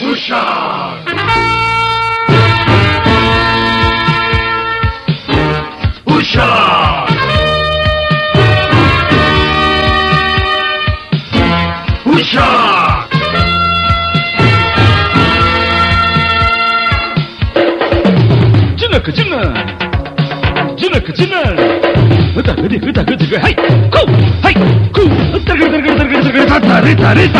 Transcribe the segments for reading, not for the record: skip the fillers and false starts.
Hushar! Hushar! Hushar! Jinnak jinnak! Jinnak jinnak! Hadi hadi hadi hadi hai! Go! Hai! Go! Rita rita!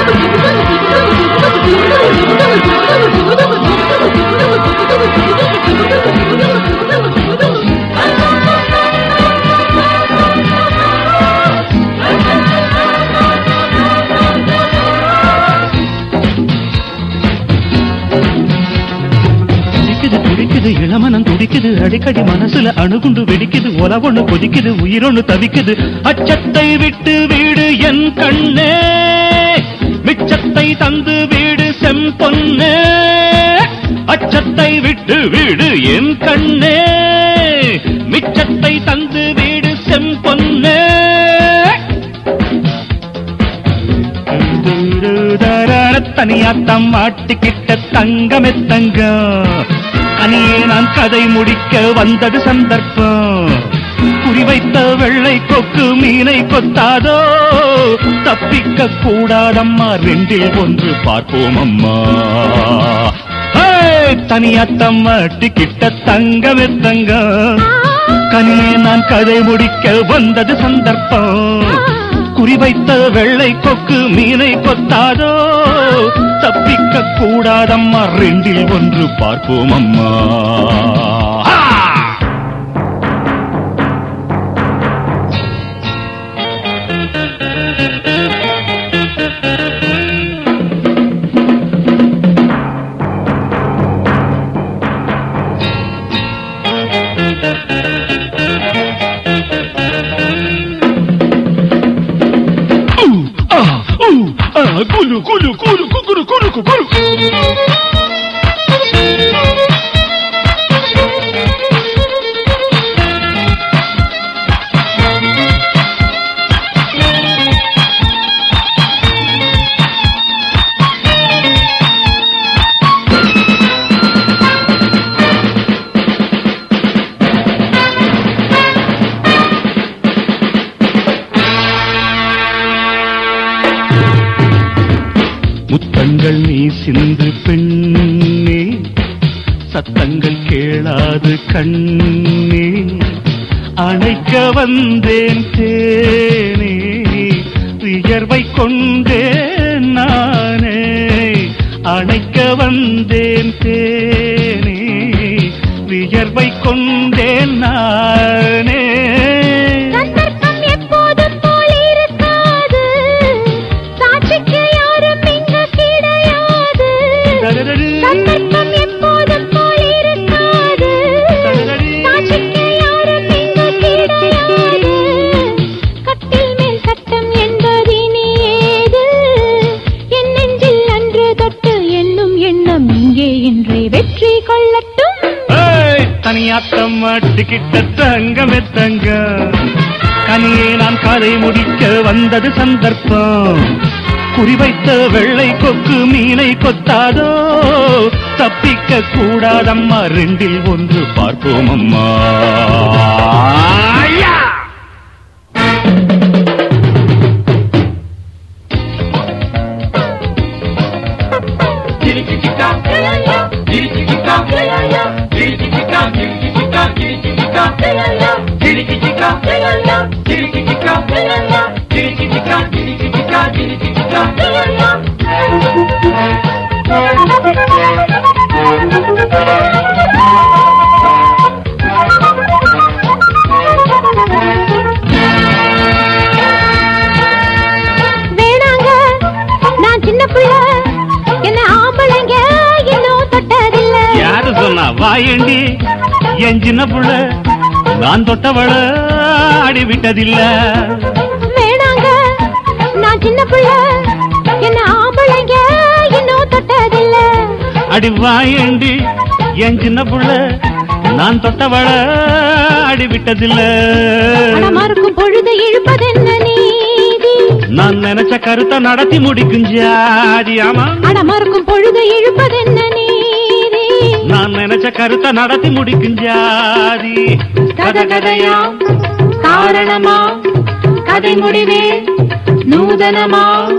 துடிக்குது இளமனம் துடிக்குது அடிக்கடி மனசுல அணுகுண்டு வெடிக்குது உலவொன்னு கொதிக்குது உயிரொன்னு தவிக்குது அச்சத்தை விட்டு வீடு என் கண்ணே மிச்சத்தை தந்து வீடு செம்பொன்னே அச்சத்தை விட்டு வீடு என் கண்ணே மிச்சத்தை தந்து வீடு செம்பொன்னே தனியாட்டம் மாட்டிக்கிட்ட தங்கமே தங்கம் அனியே நான் கதை முடிக்க வந்தது சந்தர்ப்பம் குறிவைத்த வெள்ளை கொக்கு மீனை கொத்தாதோ தப்பிக்க கூடாதம்மா ரெண்டில் ஒன்று பார்ப்போம் அம்மா தனியாட்டம் மாட்டிக்கிட்ட தங்கமே தங்கம் கனியே நான் கதை முடிக்க வந்தது சந்தர்ப்பம் குறிவைத்த வெள்ளை கொக்கு மீனை கொத்தாதோ தப்பிக்க கூடாதம்மா ரெண்டில் ஒன்று பார்ப்போம் அம்மா Kulu kulu kulu kulu kulu kulu முத்தங்கள் நீ சிந்து பெண்ணே சத்தங்கள் கேளாது கண்ணே அணைக்க வந்தேன் தேனே வியர்வை கொண்டேன் நானே அணைக்க வந்தேன் தேனே வியர்வை கொண்டேன் நானே சந்தர்ப்பம் எப்போதும் போல் இருக்காது சாட்சிக்கு யாரும் இங்கு கிடையாது கட்டில் மேல் சட்டம் என்பது இனி ஏது என் நெஞ்சில் அன்று தொட்டு என்னும் எண்ணம் இங்கே இன்றே வெற்றி கொள்ளட்டும் தனியாட்டம் மாட்டிக்கிட்ட தங்கமே தங்க கனியே நான் கதை முடிக்க வந்தது சந்தர்ப்பம் குறிவைத்த வெள்ளை கொக்கு மீனை கொத்தாதோ தப்பிக்க கூடாதம்மா ரெண்டில் ஒன்று பார்ப்போம் அம்மா வேணாங்க நான் சின்ன பிள்ளை என்ன ஆம்பளைங்க இன்னும் தொட்டதில்லை யாரு சொன்னா வாயண்டி என் சின்ன புள்ள நான் தொட்டவள ஆடி விட்டதில்ல வேணாங்க நான் சின்ன பிள்ளை என்ன ஆம்பளைங்க இன்னும் தொட்டதில்லை அடி வாயண்டி என் சின்ன புள்ள நான் தொட்டவள ஆடி விட்டதில்ல மறுக்கும் பொழுது இழுப்பதென்ன நீதி நான் நினைச்ச கருத்தை நடத்தி முடிக்கும் ஜாதி. ஆமா அடமறுக்கும் பொழுது இழுப்பதென்ன நீதி? நான் நினைச்ச கருத்தை நடத்தி முடிக்கும் ஜாதி. கதை கதையா காரணமா கதை முடிவே நூதனமா